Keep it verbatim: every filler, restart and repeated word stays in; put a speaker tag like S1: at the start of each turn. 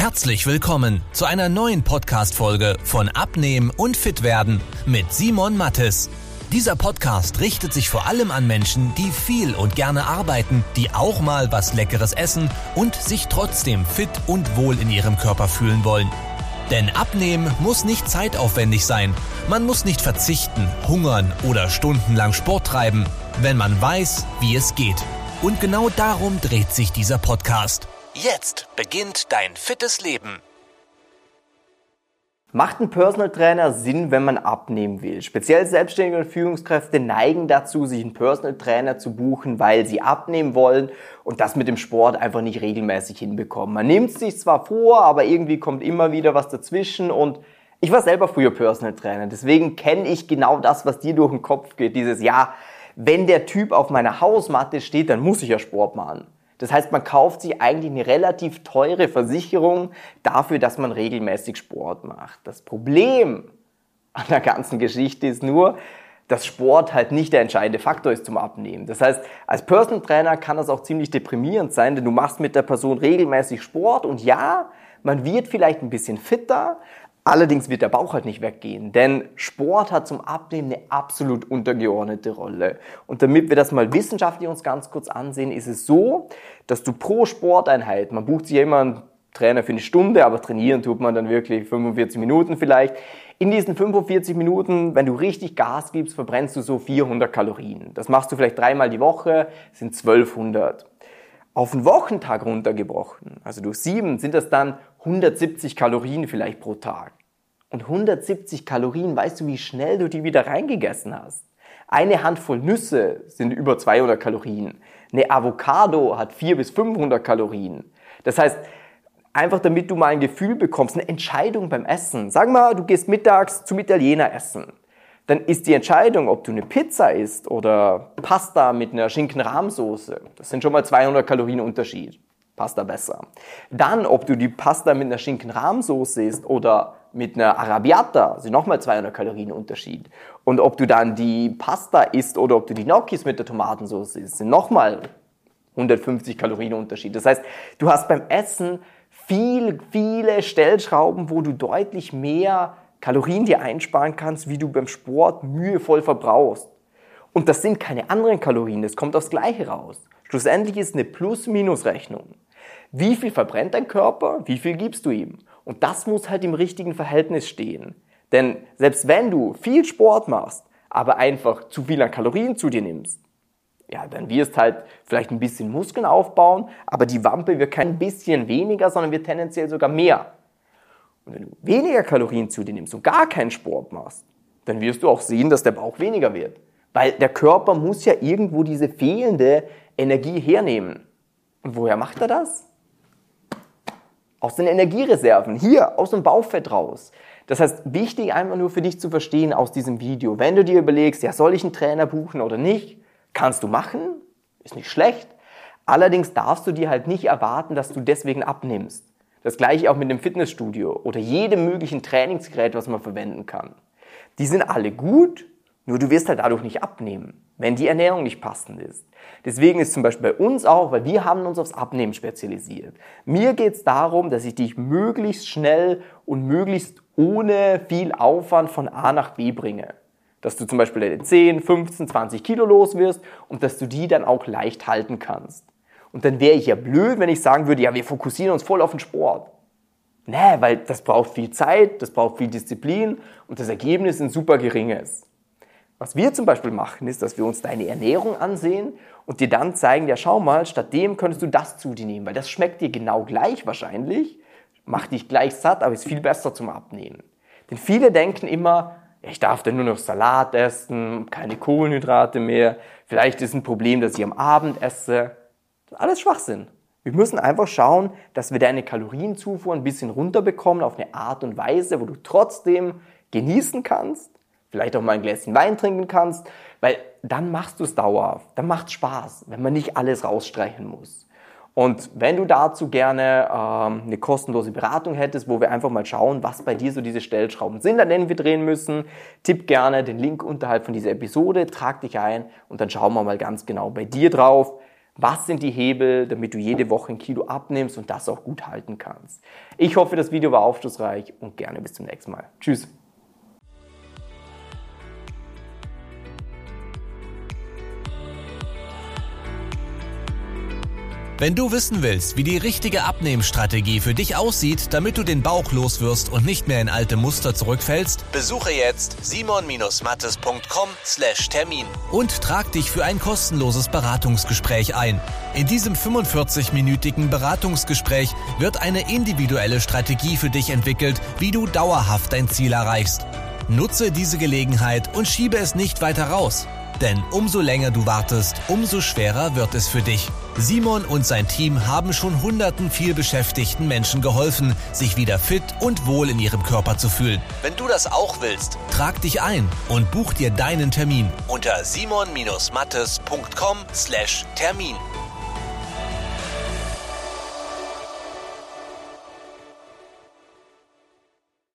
S1: Herzlich willkommen zu einer neuen Podcast-Folge von Abnehmen und Fitwerden mit Simon Mattes. Dieser Podcast richtet sich vor allem an Menschen, die viel und gerne arbeiten, die auch mal was Leckeres essen und sich trotzdem fit und wohl in ihrem Körper fühlen wollen. Denn Abnehmen muss nicht zeitaufwendig sein. Man muss nicht verzichten, hungern oder stundenlang Sport treiben, wenn man weiß, wie es geht. Und genau darum dreht sich dieser Podcast. Jetzt beginnt dein fittes Leben.
S2: Macht ein Personal Trainer Sinn, wenn man abnehmen will? Speziell Selbstständige und Führungskräfte neigen dazu, sich einen Personal Trainer zu buchen, weil sie abnehmen wollen und das mit dem Sport einfach nicht regelmäßig hinbekommen. Man nimmt es sich zwar vor, aber irgendwie kommt immer wieder was dazwischen und ich war selber früher Personal Trainer, deswegen kenne ich genau das, was dir durch den Kopf geht. Dieses, ja, wenn der Typ auf meiner Hausmatte steht, dann muss ich ja Sport machen. Das heißt, man kauft sich eigentlich eine relativ teure Versicherung dafür, dass man regelmäßig Sport macht. Das Problem an der ganzen Geschichte ist nur, dass Sport halt nicht der entscheidende Faktor ist zum Abnehmen. Das heißt, als Personal Trainer kann das auch ziemlich deprimierend sein, denn du machst mit der Person regelmäßig Sport und ja, man wird vielleicht ein bisschen fitter, allerdings wird der Bauch halt nicht weggehen, denn Sport hat zum Abnehmen eine absolut untergeordnete Rolle. Und damit wir das mal wissenschaftlich uns ganz kurz ansehen, ist es so, dass du pro Sporteinheit, man bucht sich ja immer einen Trainer für eine Stunde, aber trainieren tut man dann wirklich fünfundvierzig Minuten vielleicht. In diesen fünfundvierzig Minuten, wenn du richtig Gas gibst, verbrennst du so vierhundert Kalorien. Das machst du vielleicht dreimal die Woche, sind zwölfhundert. Auf einen Wochentag runtergebrochen, also durch sieben, sind das dann hundertsiebzig Kalorien vielleicht pro Tag. Und hundertsiebzig Kalorien, weißt du, wie schnell du die wieder reingegessen hast? Eine Handvoll Nüsse sind über zweihundert Kalorien. Eine Avocado hat vierhundert bis fünfhundert Kalorien. Das heißt, einfach damit du mal ein Gefühl bekommst, eine Entscheidung beim Essen. Sag mal, du gehst mittags zum Italiener essen. Dann ist die Entscheidung, ob du eine Pizza isst oder Pasta mit einer Schinken-Rahmsoße. Das sind schon mal zweihundert Kalorien Unterschied. Pasta besser. Dann, ob du die Pasta mit einer Schinken-Rahmsoße isst oder mit einer Arrabbiata, sind nochmal zweihundert Kalorien Unterschied. Und ob du dann die Pasta isst oder ob du die Gnocchis mit der Tomatensauce isst, sind nochmal hundertfünfzig Kalorien Unterschied. Das heißt, du hast beim Essen viel, viele Stellschrauben, wo du deutlich mehr Kalorien dir einsparen kannst, wie du beim Sport mühevoll verbrauchst. Und das sind keine anderen Kalorien, das kommt aufs Gleiche raus. Schlussendlich ist eine Plus-Minus-Rechnung. Wie viel verbrennt dein Körper, wie viel gibst du ihm? Und das muss halt im richtigen Verhältnis stehen. Denn selbst wenn du viel Sport machst, aber einfach zu viel an Kalorien zu dir nimmst, ja, dann wirst halt vielleicht ein bisschen Muskeln aufbauen, aber die Wampe wird kein bisschen weniger, sondern wird tendenziell sogar mehr. Und wenn du weniger Kalorien zu dir nimmst und gar keinen Sport machst, dann wirst du auch sehen, dass der Bauch weniger wird. Weil der Körper muss ja irgendwo diese fehlende Energie hernehmen. Und woher macht er das? Aus den Energiereserven, hier, aus dem Bauchfett raus. Das heißt, wichtig einfach nur für dich zu verstehen aus diesem Video, wenn du dir überlegst, ja, soll ich einen Trainer buchen oder nicht? Kannst du machen, ist nicht schlecht. Allerdings darfst du dir halt nicht erwarten, dass du deswegen abnimmst. Das gleiche auch mit dem Fitnessstudio oder jedem möglichen Trainingsgerät, was man verwenden kann. Die sind alle gut, nur du wirst halt dadurch nicht abnehmen, wenn die Ernährung nicht passend ist. Deswegen ist zum Beispiel bei uns auch, weil wir haben uns aufs Abnehmen spezialisiert. Mir geht es darum, dass ich dich möglichst schnell und möglichst ohne viel Aufwand von A nach B bringe. Dass du zum Beispiel deine zehn, fünfzehn, zwanzig Kilo los wirst und dass du die dann auch leicht halten kannst. Und dann wäre ich ja blöd, wenn ich sagen würde, ja, wir fokussieren uns voll auf den Sport. Nee, weil das braucht viel Zeit, das braucht viel Disziplin und das Ergebnis ist ein super geringes. Was wir zum Beispiel machen, ist, dass wir uns deine Ernährung ansehen und dir dann zeigen, ja schau mal, statt dem könntest du das zu dir nehmen, weil das schmeckt dir genau gleich wahrscheinlich, macht dich gleich satt, aber ist viel besser zum Abnehmen. Denn viele denken immer, ich darf dann nur noch Salat essen, keine Kohlenhydrate mehr, vielleicht ist ein Problem, dass ich am Abend esse. Das ist alles Schwachsinn. Wir müssen einfach schauen, dass wir deine Kalorienzufuhr ein bisschen runterbekommen auf eine Art und Weise, wo du trotzdem genießen kannst, vielleicht auch mal ein Gläschen Wein trinken kannst, weil dann machst du es dauerhaft, dann macht es Spaß, wenn man nicht alles rausstreichen muss. Und wenn du dazu gerne ähm, eine kostenlose Beratung hättest, wo wir einfach mal schauen, was bei dir so diese Stellschrauben sind, an denen wir drehen müssen, tipp gerne den Link unterhalb von dieser Episode, trag dich ein und dann schauen wir mal ganz genau bei dir drauf, Was sind die Hebel, damit du jede Woche ein Kilo abnimmst und das auch gut halten kannst? Ich hoffe, das Video war aufschlussreich und gerne bis zum nächsten Mal. Tschüss!
S1: Wenn du wissen willst, wie die richtige Abnehmstrategie für dich aussieht, damit du den Bauch loswirst und nicht mehr in alte Muster zurückfällst, besuche jetzt simon mattes punkt com slash Termin und trag dich für ein kostenloses Beratungsgespräch ein. In diesem fünfundvierzig-minütigen Beratungsgespräch wird eine individuelle Strategie für dich entwickelt, wie du dauerhaft dein Ziel erreichst. Nutze diese Gelegenheit und schiebe es nicht weiter raus. Denn umso länger du wartest, umso schwerer wird es für dich. Simon und sein Team haben schon hunderten vielbeschäftigten Menschen geholfen, sich wieder fit und wohl in ihrem Körper zu fühlen. Wenn du das auch willst, trag dich ein und buch dir deinen Termin unter simon mattes punkt com slash Termin.